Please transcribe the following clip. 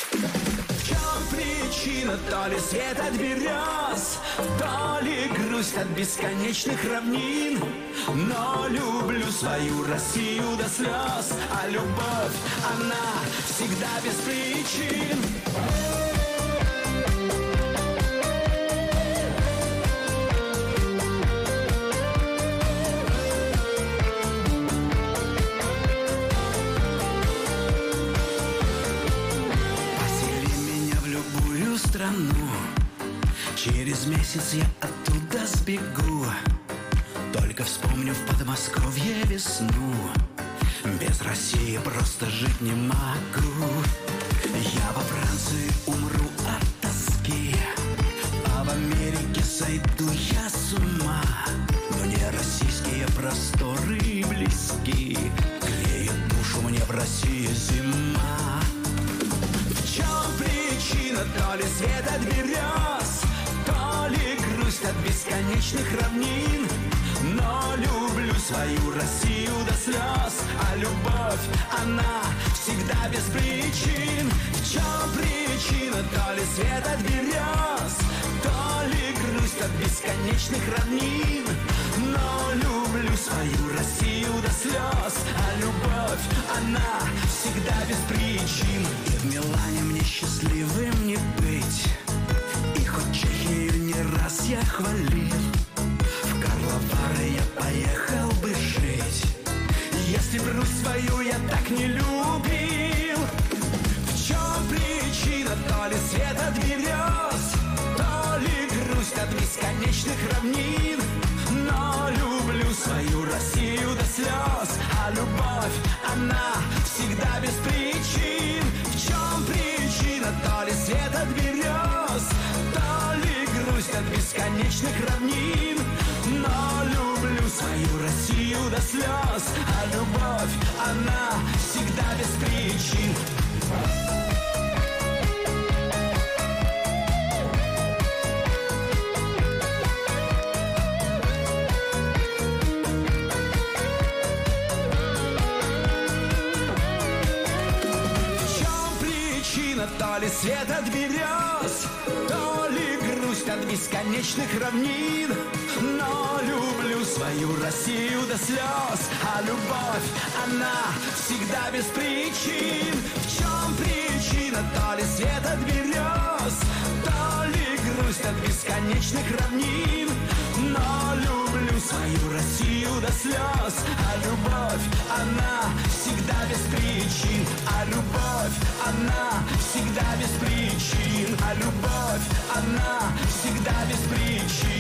В чем причина? То ли свет от берез, то ли грусть от бесконечных равнин. Но люблю свою Россию до слез, а любовь, она всегда без причин. Страну. Через месяц я оттуда сбегу. Только вспомню в Подмосковье весну. Без России просто жить не могу. Я во Франции умру от тоски, а в Америке сойду я с ума. Мне российские просторы близки, греет душу мне в России зима. В чем причина? То ли свет от берез, то ли грусть от бесконечных равнин. Но люблю свою Россию до слез, а любовь, она всегда без причин. В чем причина? То ли свет от берез, то ли грусть от бесконечных равнин. Но люблю свою Россию до слез, а любовь, она всегда без причин. И в Милане мне счастливым не быть, и хоть Чехию не раз я хвалил, в Карловары я поехал бы жить, если б Русь свою я так не любил. В чем причина? То ли свет от берез, то ли грусть от бесконечных равнин. Но люблю свою Россию до слез, а любовь, она всегда без причин. В чем причина? То ли свет от берез, то ли грусть от бесконечных равнин. Но люблю свою Россию до слез, а любовь, она всегда без причин. То ли свет от берез, то ли грусть от бесконечных равнин. Но люблю свою Россию до слез, а любовь, она всегда без причин. В чем причина? То ли свет от берез, то ли грусть от бесконечных равнин. Но люблю свою Россию до слез, а любовь, она всегда без причин. А любовь, она всегда без причин. А любовь, она всегда без причин.